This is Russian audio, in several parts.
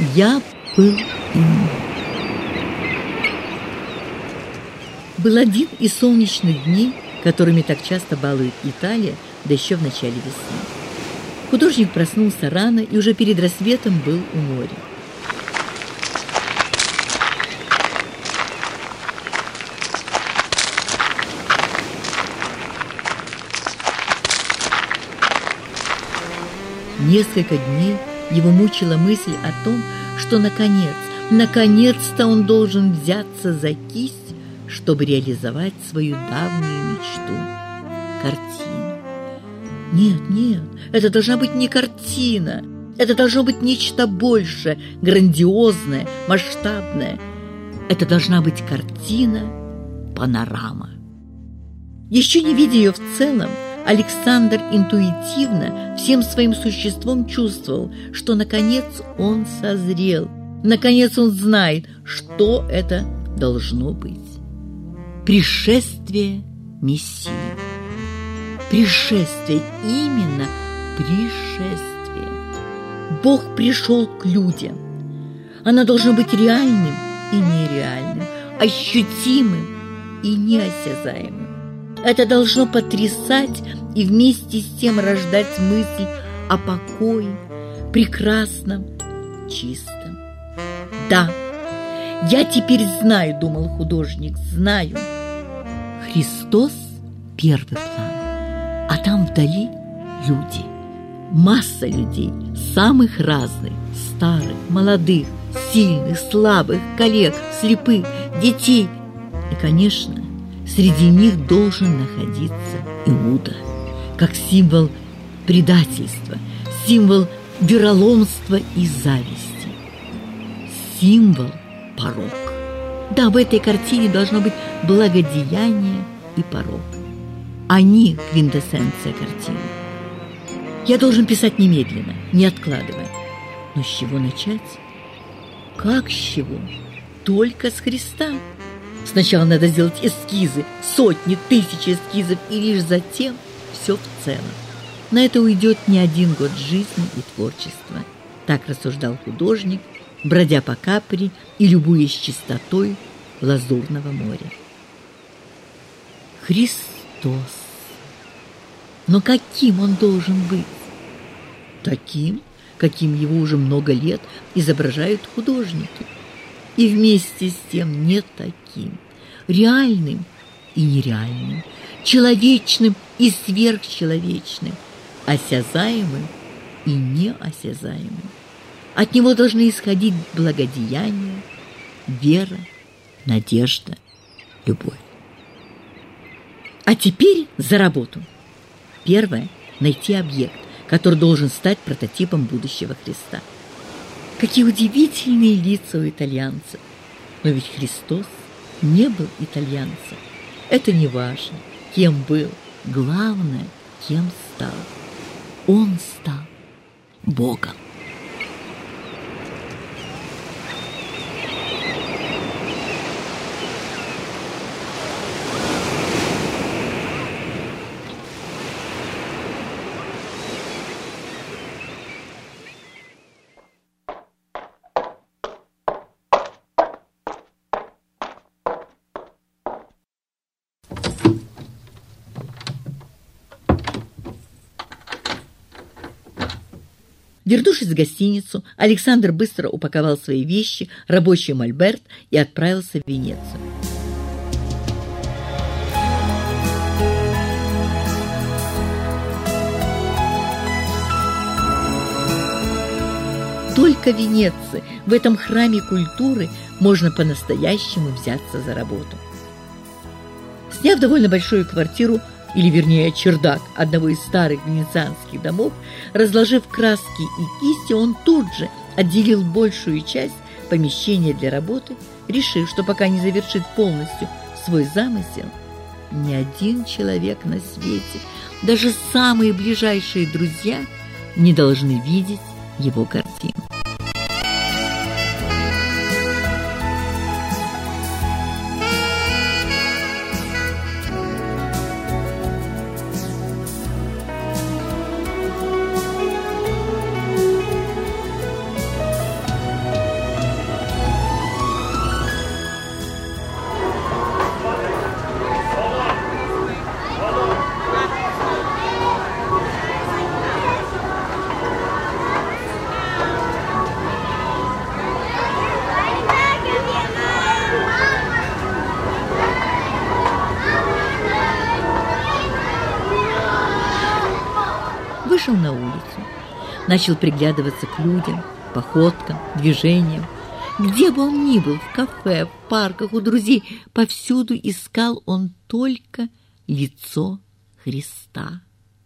Я был им. Был один из солнечных дней, которыми так часто балует Италия, да еще в начале весны. Художник проснулся рано и уже перед рассветом был у моря. Несколько дней его мучила мысль о том, что наконец-то он должен взяться за кисть, чтобы реализовать свою давнюю мечту – картину. Нет, это должна быть не картина, это должно быть нечто большее, грандиозное, масштабное. Это должна быть картина-панорама. Еще не видя ее в целом, Александр интуитивно, всем своим существом чувствовал, что наконец он созрел, наконец он знает, что это должно быть. Пришествие Мессии. Пришествие, именно пришествие. Бог пришел к людям. Оно должно быть реальным и нереальным, ощутимым и неосязаемым. Это должно потрясать и вместе с тем рождать мысль о покое, прекрасном, чистом. Да, я теперь знаю, думал художник, знаю. Христос – первый план, а там вдали люди. Масса людей, самых разных, старых, молодых, сильных, слабых, коллег, слепых, детей. И, конечно, среди них должен находиться Иуда, как символ предательства, символ вероломства и зависти, символ порок. Да, в этой картине должно быть благодеяние и порок. Они – квинтэссенция картины. Я должен писать немедленно, не откладывая. Но с чего начать? Как с чего? Только с Христа. Сначала надо сделать эскизы, сотни, тысячи эскизов, и лишь затем все в целом. На это уйдет не один год жизни и творчества. Так рассуждал художник, бродя по Капри и любуясь чистотой Лазурного моря. Христос. Но каким он должен быть? Таким, каким его уже много лет изображают художники. И вместе с тем не таким, реальным и нереальным, человечным и сверхчеловечным, осязаемым и неосязаемым. От него должны исходить благодеяние, вера, надежда, любовь. А теперь за работу. Первое – найти объект, который должен стать прототипом будущего Христа. Какие удивительные лица у итальянцев! Но ведь Христос не был итальянцем. Это не важно, кем был. Главное, кем стал. Он стал Богом. Вернувшись в гостиницу, Александр быстро упаковал свои вещи, рабочий мольберт и отправился в Венецию. Только в Венеции, в этом храме культуры, можно по-настоящему взяться за работу. Сняв довольно большую квартиру, или вернее чердак одного из старых венецианских домов, разложив краски и кисти, он тут же отделил большую часть помещения для работы, решив, что пока не завершит полностью свой замысел, ни один человек на свете, даже самые ближайшие друзья, не должны видеть его картину. вышел на улицу, начал приглядываться к людям, походкам, движениям. Где бы он ни был, в кафе, в парках, у друзей, повсюду искал он только лицо Христа.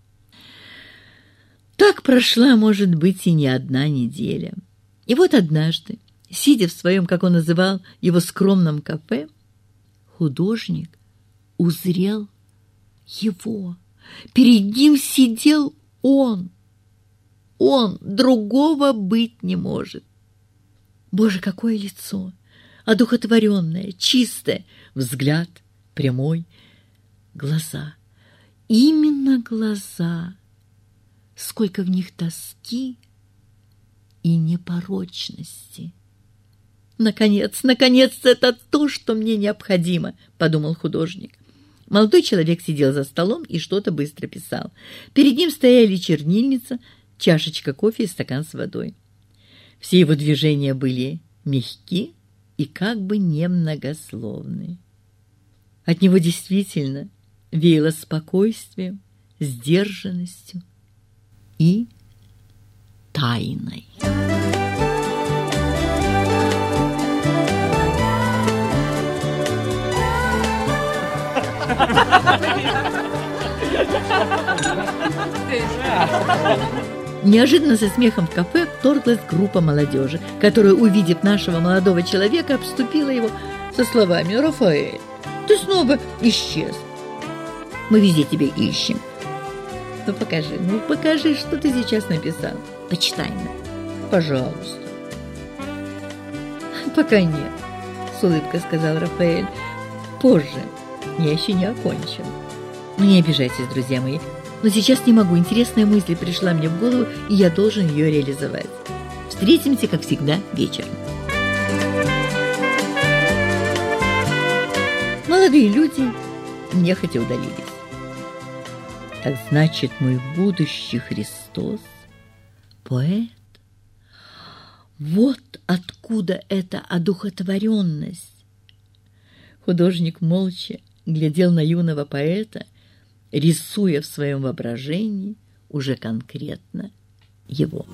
Так прошла, может быть, и не одна неделя. И вот однажды, сидя в своем, как он называл, его скромном кафе, художник узрел его. Перед ним сидел он. Он, другого быть не может. Боже, какое лицо! Одухотворенное, чистое, взгляд прямой, глаза. Именно глаза. Сколько в них тоски и непорочности. Наконец-то это то, что мне необходимо, подумал художник. Молодой человек сидел за столом и что-то быстро писал. Перед ним стояли чернильница, чашечка кофе и стакан с водой. Все его движения были мягки и как бы немногословны. От него действительно веяло спокойствием, сдержанностью и тайной. Неожиданно со смехом в кафе вторглась группа молодежи, которая, увидев нашего молодого человека, обступила его со словами: «Рафаэль, ты снова исчез. Мы везде тебя ищем. Ну покажи, что ты сейчас написал. Почитай нам, пожалуйста». «Пока нет», — с улыбкой сказал Рафаэль. «Позже. Я еще не окончил. Ну не обижайтесь, друзья мои. Но сейчас не могу. Интересная мысль пришла мне в голову, и я должен ее реализовать. Встретимся, как всегда, вечером». Молодые люди нехотя удалились. Так значит, мой будущий Христос — поэт? Вот откуда эта одухотворенность. Художник молча глядел на юного поэта, рисуя в своем воображении уже конкретно его.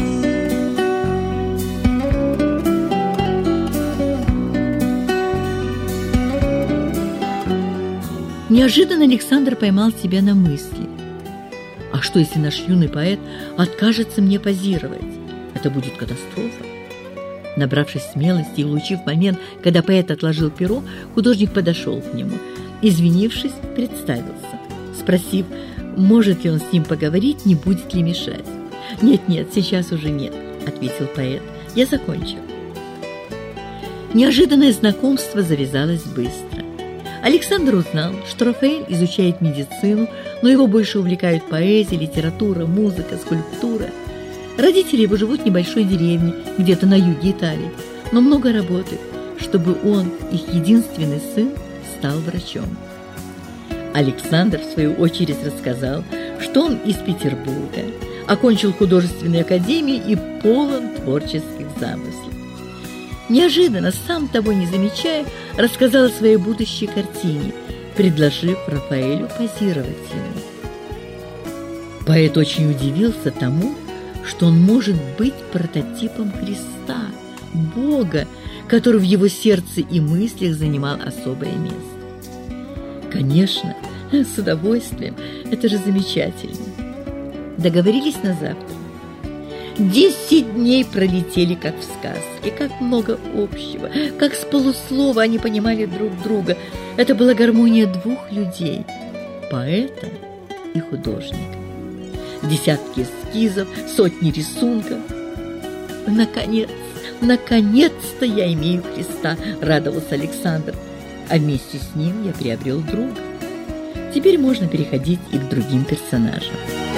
Неожиданно Александр поймал себя на мысли: а что, если наш юный поэт откажется мне позировать? Это будет катастрофа. Набравшись смелости и улучив момент, когда поэт отложил перо, художник подошел к нему. Извинившись, представился, спросив, может ли он с ним поговорить, не будет ли мешать. «Нет, сейчас уже нет», — ответил поэт. «Я закончил». Неожиданное знакомство завязалось быстро. Александр узнал, что Рафаэль изучает медицину, но его больше увлекают поэзия, литература, музыка, скульптура. Родители его живут в небольшой деревне, где-то на юге Италии, но много работают, чтобы он, их единственный сын, стал врачом. Александр, в свою очередь, рассказал, что он из Петербурга, окончил художественную академию и полон творческих замыслов. Неожиданно, сам того не замечая, рассказал о своей будущей картине, предложив Рафаэлю позировать ему. Поэт очень удивился тому, что он может быть прототипом Христа, Бога, который в его сердце и мыслях занимал особое место. Конечно, с удовольствием, это же замечательно. Договорились на завтра. 10 дней пролетели, как в сказке, как много общего, как с полуслова они понимали друг друга. Это была гармония двух людей – поэта и художника. Десятки эскизов, сотни рисунков. Наконец-то я имею Христа, радовался Александр, а вместе с ним я приобрел друга. Теперь можно переходить и к другим персонажам.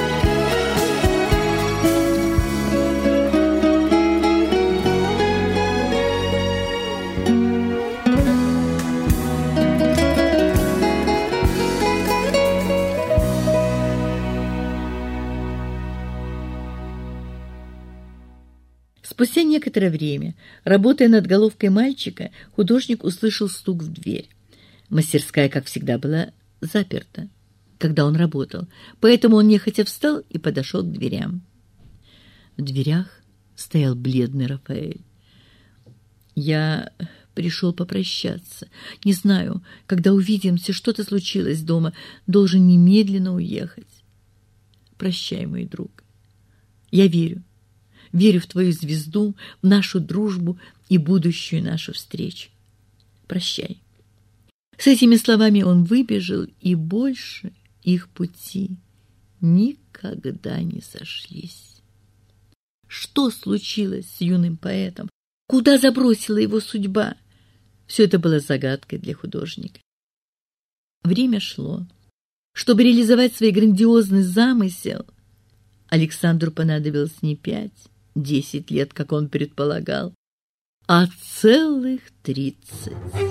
Спустя некоторое время, работая над головкой мальчика, художник услышал стук в дверь. Мастерская, как всегда, была заперта. когда он работал, поэтому он нехотя встал и подошел к дверям. В дверях стоял бледный Рафаэль. «Я пришел попрощаться. Не знаю, когда увидимся, что-то случилось дома. Должен немедленно уехать. Прощай, мой друг. Я верю в твою звезду, в нашу дружбу и будущую нашу встречу. Прощай». С этими словами он выбежал, и больше их пути никогда не сошлись. Что случилось с юным поэтом? Куда забросила его судьба? Все это было загадкой для художника. Время шло. Чтобы реализовать свой грандиозный замысел, Александру понадобилось не 5-10 лет, как он предполагал, а целых 30.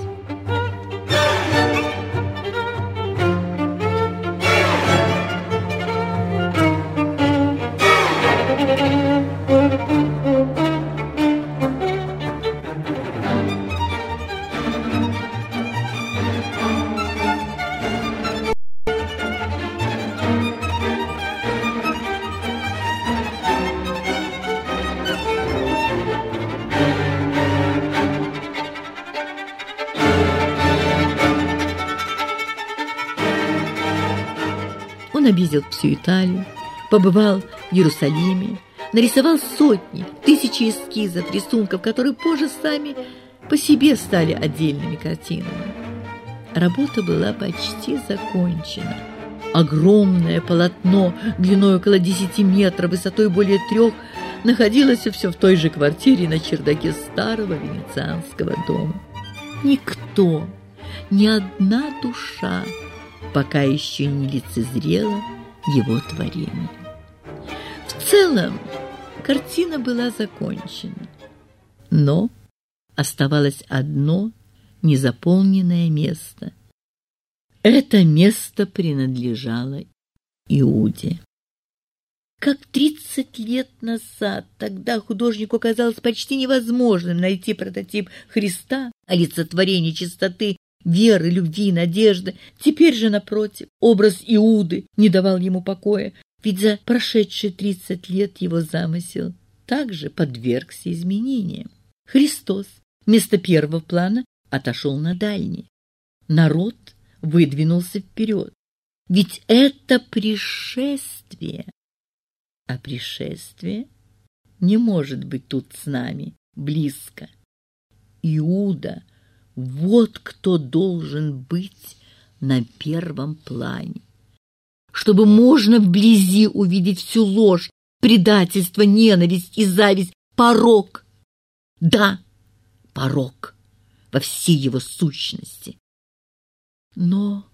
Он объездил всю Италию, побывал в Иерусалиме, нарисовал сотни, тысячи эскизов, рисунков, которые позже сами по себе стали отдельными картинами. Работа была почти закончена. Огромное полотно длиной около 10 метров, высотой более 3, находилось все в той же квартире на чердаке старого венецианского дома. Никто, ни одна душа пока еще не лицезрела его творение. В целом, картина была закончена, но оставалось одно незаполненное место. Это место принадлежало Иуде. Как 30 лет назад, тогда художнику казалось почти невозможным найти прототип Христа, олицетворение чистоты, веры, любви, надежды. Теперь же, напротив, образ Иуды не давал ему покоя, ведь за прошедшие 30 лет его замысел также подвергся изменениям. Христос вместо первого плана отошел на дальний. Народ выдвинулся вперед. Ведь это пришествие. А пришествие не может быть тут с нами, близко. Иуда — вот кто должен быть на первом плане. Чтобы можно вблизи увидеть всю ложь, предательство, ненависть и зависть, порок. Да, порок во всей его сущности. Но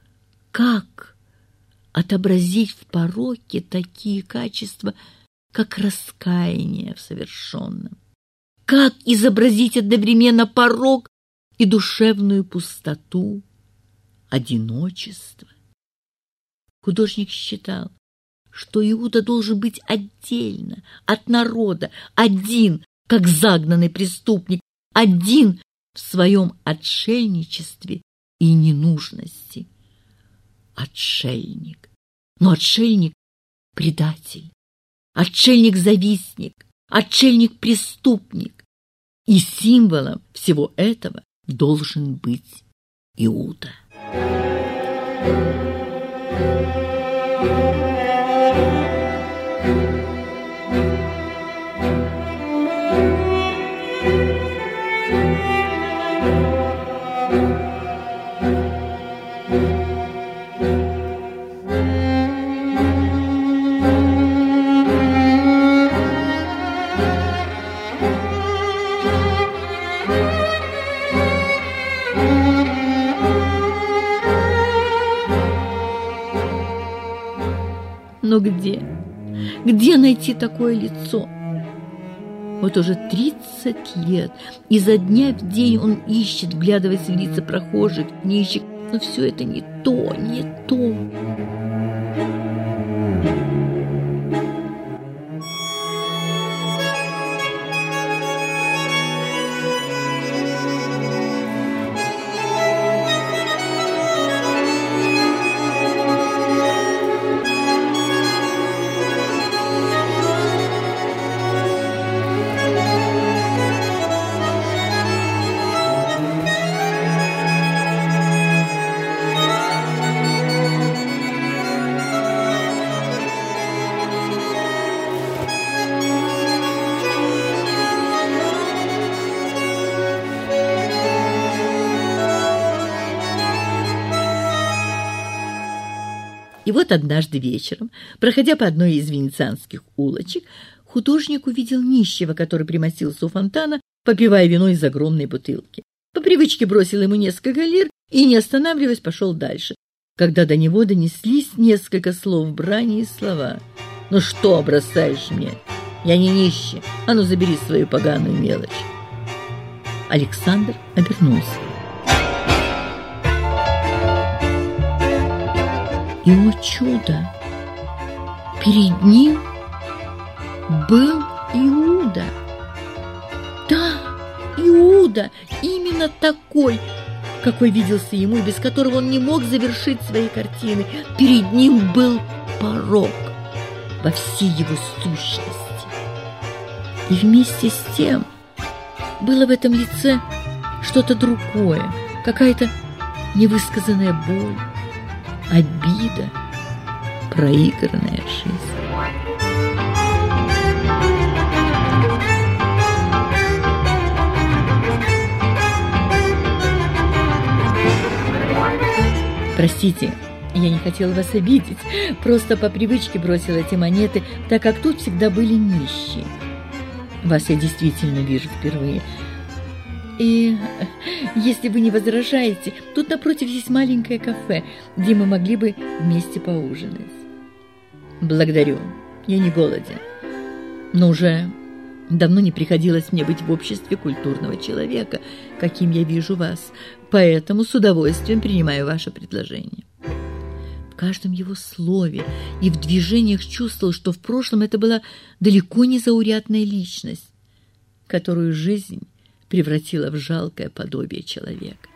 как отобразить в пороке такие качества, как раскаяние в совершенном? Как изобразить одновременно порок и душевную пустоту, одиночество? Художник считал, что Иуда должен быть отдельно от народа, один, как загнанный преступник, один в своем отшельничестве и ненужности. Отшельник. Но отшельник — предатель, отшельник-завистник, отшельник-преступник. И символом всего этого должен быть Иуда. Но где? Где найти такое лицо? Вот уже 30 лет, изо дня в день он ищет, вглядываясь в лица прохожих, нищих, но все это не то, не то. И вот однажды вечером, проходя по одной из венецианских улочек, художник увидел нищего, который примостился у фонтана, попивая вино из огромной бутылки. По привычке бросил ему несколько лир и, не останавливаясь, пошел дальше, когда до него донеслись несколько слов брани и слова. «Ну что бросаешь мне? Я не нищий. А ну, забери свою поганую мелочь». Александр обернулся. И, о чудо, перед ним был Иуда. Да, Иуда, именно такой, какой виделся ему и без которого он не мог завершить свои картины. Перед ним был порок во всей его сущности. И вместе с тем было в этом лице что-то другое, какая-то невысказанная боль, обида, проигранная жизнь. Простите, я не хотела вас обидеть, просто по привычке бросила эти монеты, так как тут всегда были нищие. Вас я действительно вижу впервые. И если вы не возражаете, тут напротив есть маленькое кафе, где мы могли бы вместе поужинать. Благодарю, я не голоден, но уже давно не приходилось мне быть в обществе культурного человека, каким я вижу вас, поэтому с удовольствием принимаю ваше предложение. В каждом его слове и в движениях чувствовал, что в прошлом это была далеко не заурядная личность, которую жизнь превратила в жалкое подобие человека.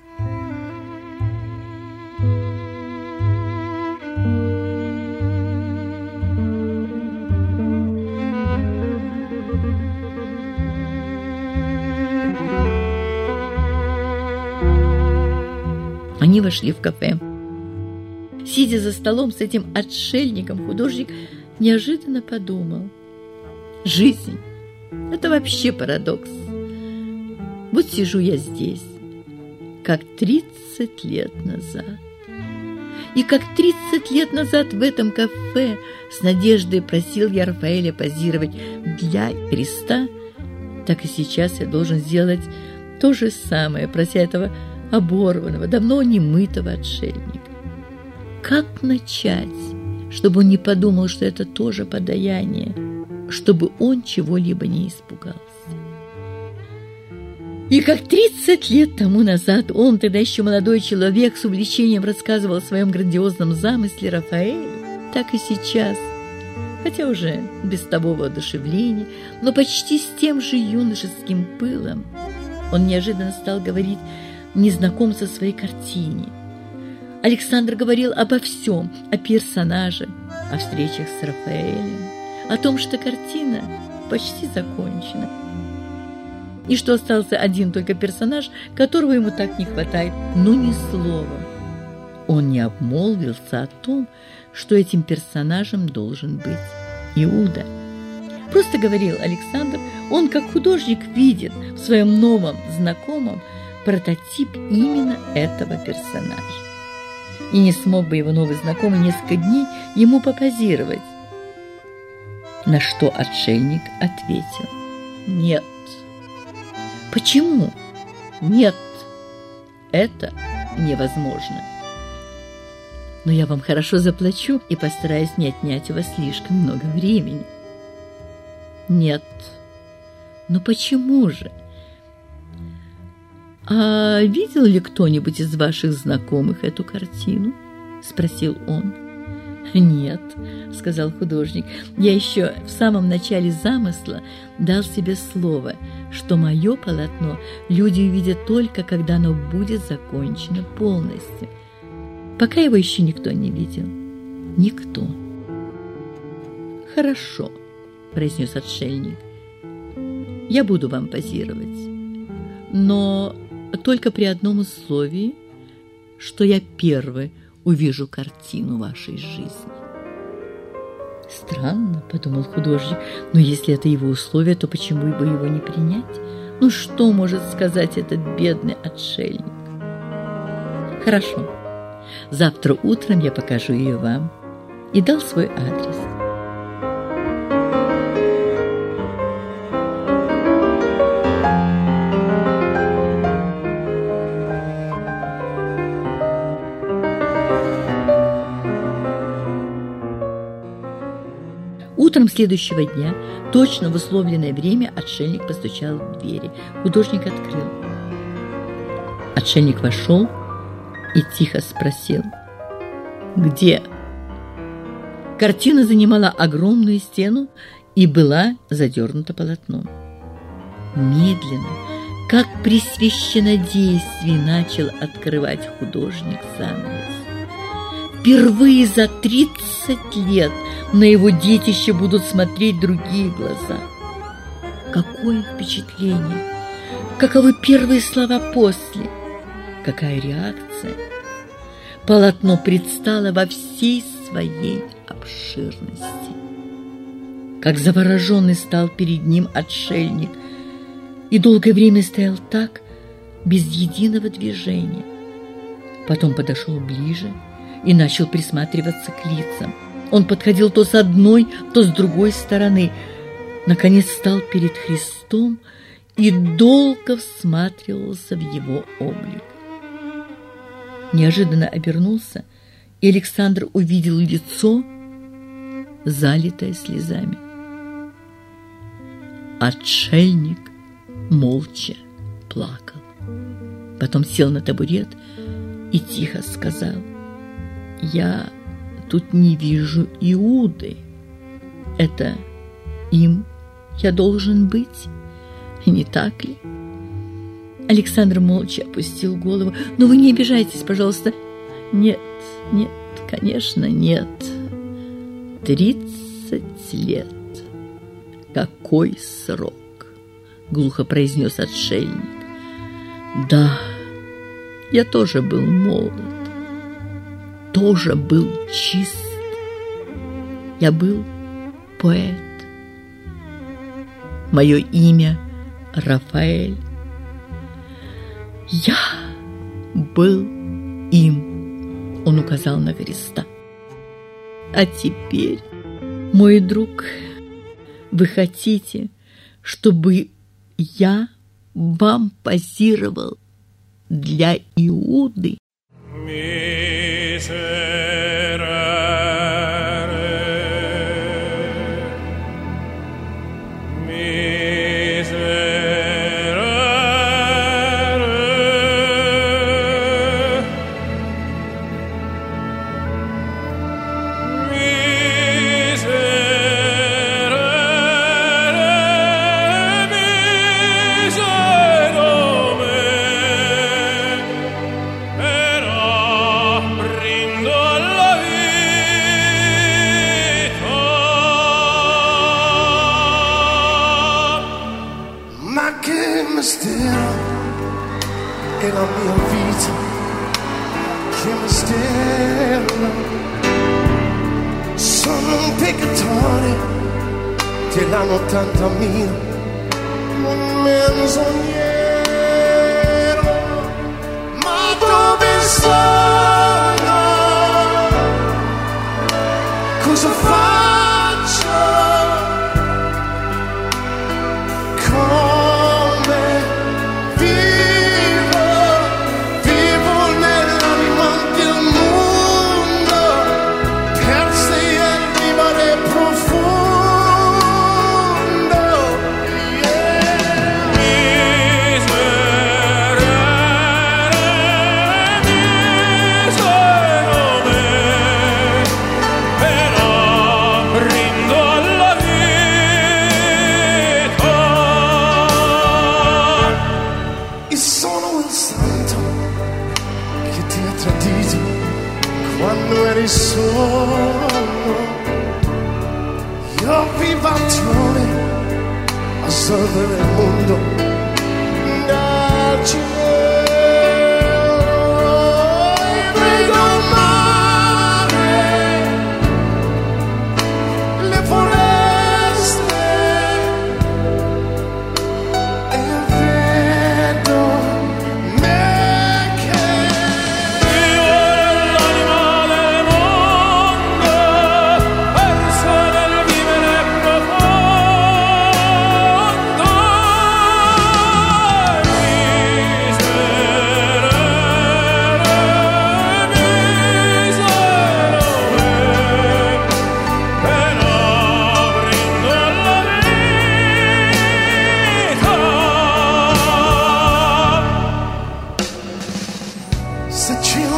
Они вошли в кафе. Сидя за столом с этим отшельником, художник неожиданно подумал: жизнь – это вообще парадокс. Вот сижу я здесь, как 30 лет назад. И как 30 лет назад в этом кафе с надеждой просил я Рафаэля позировать для Христа, так и сейчас я должен сделать то же самое, прося этого оборванного, давно не мытого отшельника. Как начать, чтобы он не подумал, что это тоже подаяние, чтобы он чего-либо не испугался? И как 30 лет тому назад он, тогда еще молодой человек, с увлечением рассказывал о своем грандиозном замысле Рафаэлю, так и сейчас, хотя уже без того воодушевления, но почти с тем же юношеским пылом, он неожиданно стал говорить незнакомцу о своей картине. Александр говорил обо всем, о персонаже, о встречах с Рафаэлем, о том, что картина почти закончена, и что остался один только персонаж, которого ему так не хватает, но ни слова. Он не обмолвился о том, что этим персонажем должен быть Иуда. Просто говорил Александр, он как художник видит в своем новом знакомом прототип именно этого персонажа. И не смог бы его новый знакомый несколько дней ему попозировать. На что отшельник ответил: нет. Почему? Нет, это невозможно. Но я вам хорошо заплачу и постараюсь не отнять у вас слишком много времени. Нет. Но почему же? «А видел ли кто-нибудь из ваших знакомых эту картину?» – спросил он. «Нет», – сказал художник, – «я еще в самом начале замысла дал себе слово, что мое полотно люди увидят только, когда оно будет закончено полностью. Пока его еще никто не видел. Никто». «Хорошо», – произнес отшельник, – «я буду вам позировать, но только при одном условии, что я первый увижу картину вашей жизни». «Странно», — подумал художник, — «но если это его условие, то почему бы его не принять? Ну что может сказать этот бедный отшельник?» «Хорошо, завтра утром я покажу ее вам, и дал свой адрес. Утром следующего дня, точно в условленное время, отшельник постучал в двери. Художник открыл. Отшельник вошел и тихо спросил: «Где?» Картина занимала огромную стену и была задернута полотном. Медленно, как при священнодействии, начал открывать художник занавес. Впервые за 30 лет на его детище будут смотреть другие глаза. Какое впечатление! Каковы первые слова после? Какая реакция? Полотно предстало во всей своей обширности. Как завороженный стал перед ним отшельник и долгое время стоял так, без единого движения. Потом подошел ближе и начал присматриваться к лицам. Он подходил то с одной, то с другой стороны. Наконец стал перед Христом и долго всматривался в его облик. Неожиданно обернулся, и Александр увидел лицо, залитое слезами. Отшельник молча плакал. Потом сел на табурет и тихо сказал: «Я тут не вижу Иуды. Это им я должен быть, не так ли?» Александр молча опустил голову. «Но вы не обижайтесь, пожалуйста». «Нет, нет, конечно, нет. 30 лет. Какой срок!» — глухо произнес отшельник. «Да, я тоже был молод, тоже был чист. Я был поэт. Мое имя Рафаэль. Я был им», — он указал на Христа. «А теперь, мой друг, вы хотите, чтобы я вам позировал для Иуды?» mistero è la mia vita, che mistero. Sono un peccatore dell'anno 80.000, un menzognero, ma dove sono? Cosa faccio? Come vivo? Vivo nell'anima del mondo, persi nel vivere profondo. Però rindo alla vita. E sono il santo che ti ha tradito quando eri solo. Io vivatore a salvare il mondo dal cielo. E vedo il mare, le foreste, e vedo me che vivo nell'anima del mondo,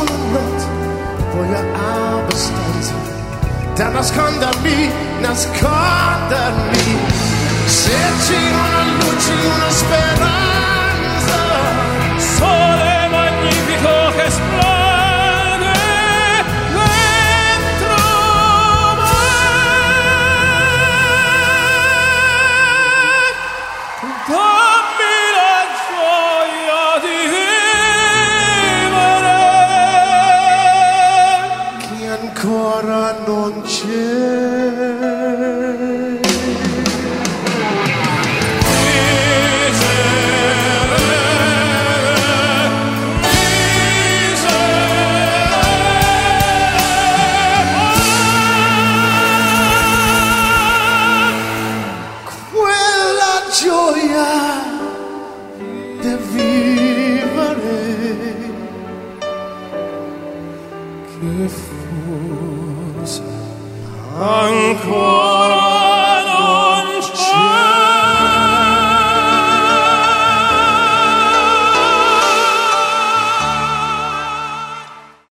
något får jag avstånd. Denna skandar mi, nascondar mi. Se una luce, una speranza. Sole magnifico che esplode dentro me. Dammi la gioia di vivere Che ancora non c'è. ancora